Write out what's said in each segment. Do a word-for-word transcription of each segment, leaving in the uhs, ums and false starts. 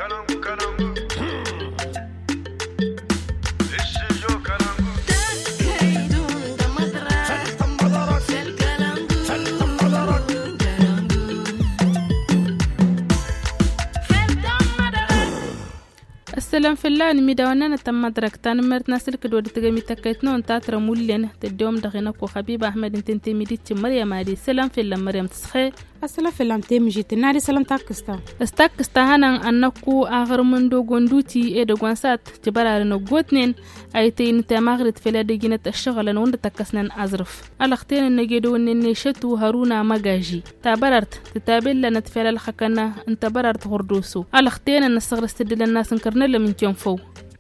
السلام في الله نمي دوانا تم دركتان مرت ناسل كدو دتغمي تكيتنو انتا ترمولين تدوم دغينكو حبيب احمد انت ميديت مريم علي سلام في الله مريم تسخي السلام في الله تيم جيت نادي سلام تاكستا استاكستا هنان انكو اخر من دو غوندوتي اي دو غوانسات تبرار نو غوتنين ايتين تماغرت في لدغينه الشغل نوند تكسنن ازرف الاختين نجدو ان شتو هارونا ماجاجي تبررت تتابل لنا تفعل الخكنا انت بررت غردوسو الاختين نصغر استدل الناس نكرنا من تيوم فو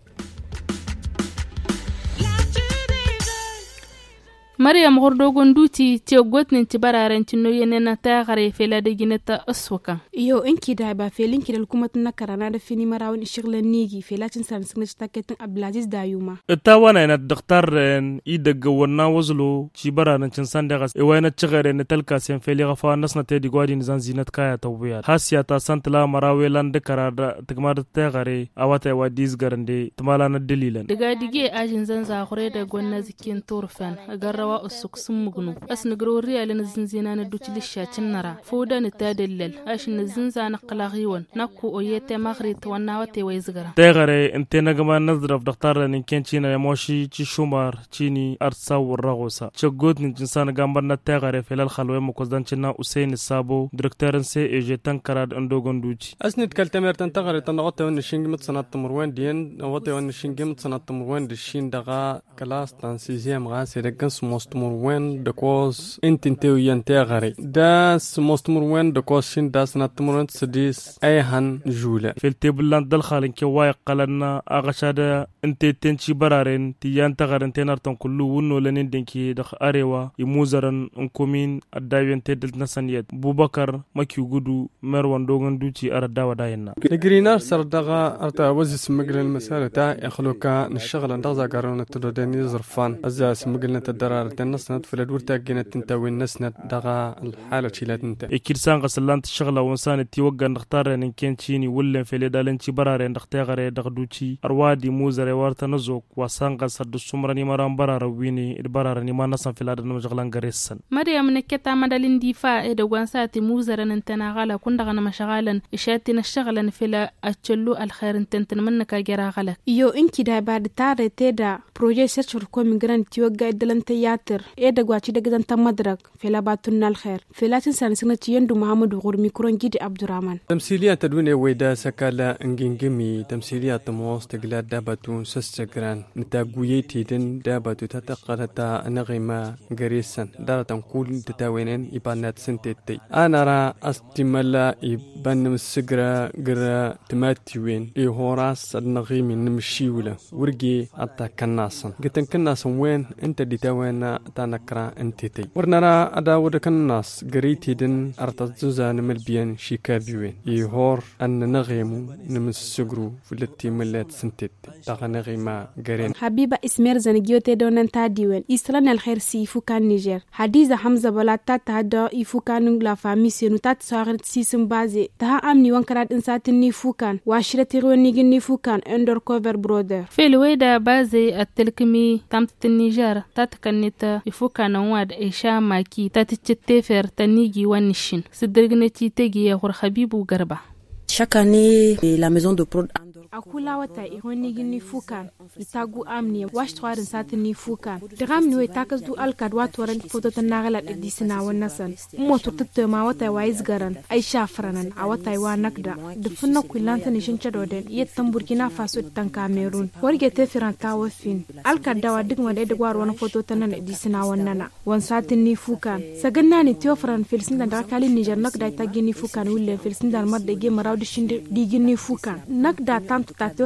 مريم غردوغون دوتي تيوغوت ننتي برارن تنو يننا تاغري في لديجنة أسوكا يو إنكي دايبا في لينكي للكومة نكرانا دفيني مراون الشغل النيجي في لاتن سانسكنش تاكتن أبلازيز دايوما التاوانا إن الدكتور إيدق ورنا وزلو شي برارن تنسان دغس إوانا تشغر إن تلك سين في لغفا نسنا تيدي قوادي نزان زينت كايا توبيات هاسيا تاسانت لا مراوي لان دكرا تكمار تاغري أواتا واديز غرندي تمالانا دليلن دقاديجي آجن زنزا غريدا قوانا زكين طورفان أقرر وأسوك سمغنو أسنقرو ريالي نزنزينا ندوتي للشاتن نرا فودا نتادلل أش نزنزا نقلاغيون نكو أويتا مغريت وناواتي ويزغرا تاغري انتي نغما نظرف دختار نكين چينا يموشي چي شمار چيني أرسا والرغوسا چقود نجنسان غامبرنا تاغري فلال خلوه مكوزدان چنا أسين السابو دركتارن سي إيجي تنكراد اندوغن دوتي أسند كالتمير تنتغري تنغطي ونشينج متصنات تمروين دين نغطي ونشينج متصنات تمروين دشين دغا كلاس تنسيزيام غاسي دقنس مستمروين دكوز انتنتيو ينتغري داس مستمروين دكوز شين داس نتمروين سديس ايهن جولة في التيبلان دالخالين كي وايق قلنا اغشادا انتي تنشي برارين تيان تغرين تنارتن كلو ونو لنين دينكي دخ اريوا يموزرن انكومين الدايوين تيدلت نسانيات بوبكر مكيو قدو مروان دوغن دوتي ارداوا داينا نجرينار سردغا ارتا وزي سمقل المسالة تا يخلوكا نشغل ندغزا قارونة تدودين يزرفان ازا سمقلنا تدرار تنسند في الدور تاجنا تنتوي نسند دغا الحالة شيلات انت اكيد سان غسلان الشغله وانسان تيوغا نختار ان كان تشيني ولا في لدالن تي برار نختار دغدوتي اروادي موزر ورتا نزوك وسان غسد السمرني مرام برار ويني برارني ما نسن في لدن مشغلان غريسن مريم نكتا مدالين دفاع دغوان ساتي موزر انتنا غلا كندغنا مشغالن اشاتنا الشغلن في لا اتشلو الخير انتن منك جرا غلا يو انكي دا بعد تار تيدا بروجي سيرش فور كوميغران تيوغا دلن تياتر ايدا غواتي دغدان تمدرك في لاباتنا الخير في لاتن سانسنا تيندو محمد غور ميكرون جدي عبد الرحمن تمثيليه تدوين ويدا سكالا انجنجمي تمثيليه تموس تغلا داباتون سستغران نتاغويتي دن داباتو تتقلتا نغيما غريسن دارتن كل تتاوينن يبانات سنتيتي انا را استملا يبان مسغرا غرا تماتيوين اي هوراس النغيمي نمشيولا ورغي اتا كناسن قتن كناسن وين انت دي تاوينا تانكرا انتيتي ورنرا ادا ودكن الناس غريتي دن ارتزوزا نملبيان شيكابيوين يهور ان نغيمو نمسغرو فلتي ملات سنتيتي تا نغيما غرين حبيبه اسمير زنجيوتي دونن تاديوين اسلان الخير سيفو كان نيجر حديثه حمزه بلاتا تادا يفو كان لا فامي سينو تات صارت سيسم بازي تا امني وانكرات انساتني فوكان واشرتي رونيغني فوكان اندر كوفر برودر في الويدا بازي التلكمي تامت النيجر تاتكنيتا يفوكان واد ايشا ماكي تاتتشتيفر تنيجي ونشين سدرغنتي تيجي يا حبيبو غربا Chaque année, la maison de prod akula wata ihoni gini fukan itagu amni wash twarin satin ni fukan digam ni takas du alkad watwaran foto tanagala edisina wanasan mo tutto ma wata wais garan ai shafranan awata wa nakda dufna kulanta ni shin chadoden yettan burkina faso tan cameroon warge te firanta wafin alkad dawa digma de degwar wana foto tanan edisina wanana wan satin ni fukan saganna ni tiofran filsin da kali niger nakda tagini fukan wulle filsin da madde ge marawdi shinde digini fukan nakda tan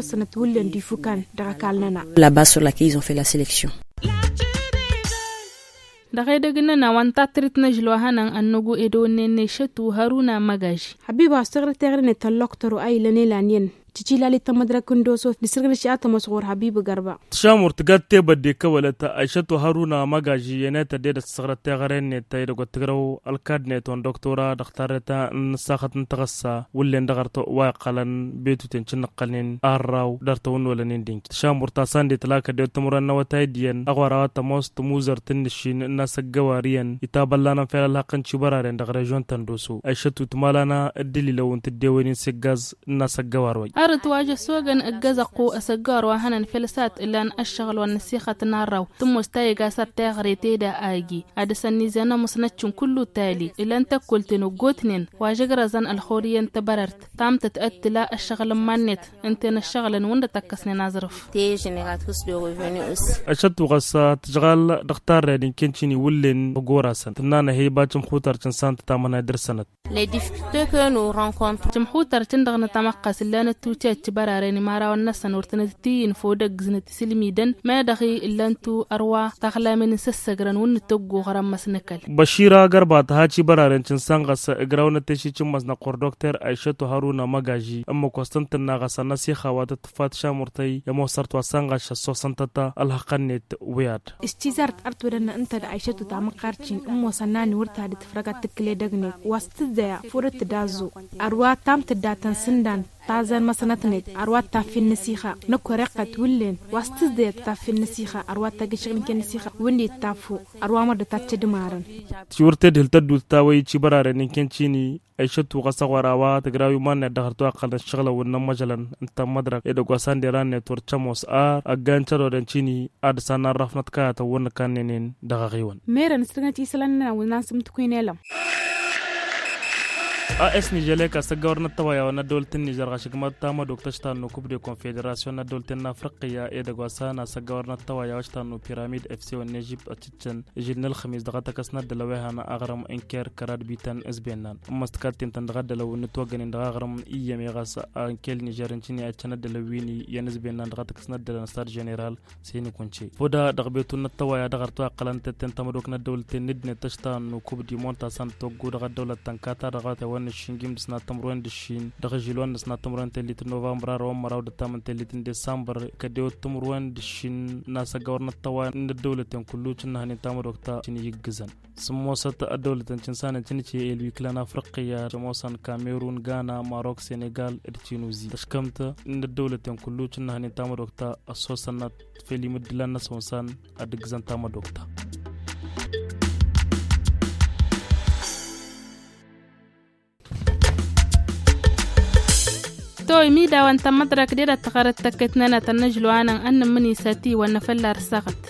là-bas sur laquelle ils ont fait la sélection. دغه دغنه نوانتا ترتنا جلوهانن انغو ادو ننه شتو هارونا ماجاج حبيبه استغرت تغرن تلوكترو اي لني لانين cici lali ta madrakin doso disirgar shi ata masghur habibu garba shamur tgatte badde kawalata aishatu haruna magaji yanata de da sagrata garenne tay da gottgraw alkadne ton doktora daktarata nasakhat ntagassa wullen dagarto wa qalan betu tencin qalnin arraw darto won wala nin dink shamur ta sande talaka de tumuran nawata diyan agwara ta most muzar tinshin nasa gawariyan ita ballana fela laqan cibararen da region tandoso aishatu tumalana dalila won tdewani sigaz nasa gawarwa أرد واجه سوغن الجزقو أسجار وهنا فلسات إلا أن أشغل والنسيخة نارو ثم استيقا ستغري تيدا آجي أدسني زنا مسنتشن كله تالي إلا أنت قلت نقوتنين واجقر زن الخوري أنت بررت تام تتأتلا الشغل مانت أنت الشغل وند تكسني نازرف أشد وغسا تشغل دختار ردين كنشيني ولين بقورا سنت تنانا هي باجم خوتر تنسان تتامنا درسنت Les difficultés que nous rencontrons جمحوتر تندغنا تمقس اللي أنا توتشات برارين مارا والنسان ورتنتين فودق زنت سلميدن ما دغي إلا أنتو أروا تغلا من سسجرن ونتوجو غرام مسنكل بشيرا غربات هاتشي برارين تنسان غس إجراونا تشي تشمس نقور دكتور عائشة هارونا مجاجي أما كوستنت الناقص نسيخة وتتفات شامرتي يمو صرت وسانغش الصوصنتتا الحقنت وياد استيزارت أرتورنا أنت عائشة تعمقارتين أم سناني ورتها لتفرقات تكلي دغني واستزايا فورت دازو أروا تام تداتن سندان تازن مسنتني أروات تافي النسيخة نكورقة ولين واستزداد تافي النسيخة أروات تجشغل كنسيخة وندي تافو أروام مرد تاتشدمارن شورتد هلتدو تاوي تشبرارن كنشيني أيشتو غسغوراوا تغراوي مان دغرتو أقل الشغلة ونمجلن أنت مدرك إدو غسان ديران نتور تشموس آر أغان تشارو دنشيني أدسانا رفنت كاتا ونكاننين دغاغيون ميرا نستغنتي سلنا وناسم تكوينيلا اس نيجيليك استغورنا توايا وندولتن نيجر غشكمت تاما دوكتشتان نو كوب دي كونفدراسيون ندولتن افريقيا اي دغوسانا استغورنا توايا وشتان نو بيراميد اف سي ونجيب اتشن جيلنا الخميس دغتا كسنا دلوهانا اغرم انكر كراد بيتان اسبينان مستكاتين تندغد لو نتوغن دغرم ايامي غاس انكل نيجرنتيني اتشن دلويني ينسبينان دغتا كسنا دلن ستار جنرال سيني كونشي فودا دغبيتون توايا دغرتو قلنت تنتمدوك ندولتن ندن تشتان نو كوب دي مونتا سان توغو دغ دولتن كاتا دغتا الشينجيم دسنا تمرون دشين دغجيلون دسنا تمرون تليت نوفمبر روم مراو دتامن تليت ديسمبر كديو تمرون دشين ناسا غورنا توا الدولة كلو تشنا هني تامروكتا تشني يغزن سموسات الدولة تشنسان تشني الويكلان افريقيا سموسان كاميرون غانا ماروك سنغال ارتينوزي تشكمت الدولة كلو تشنا هني تامروكتا اسوسنات فيلي مدلان سموسان ادغزن تامروكتا توي ميدا وانت مدرك ديرا تقرت تكتنا تنجلو عنا أن مني ساتي ونفلر ساقت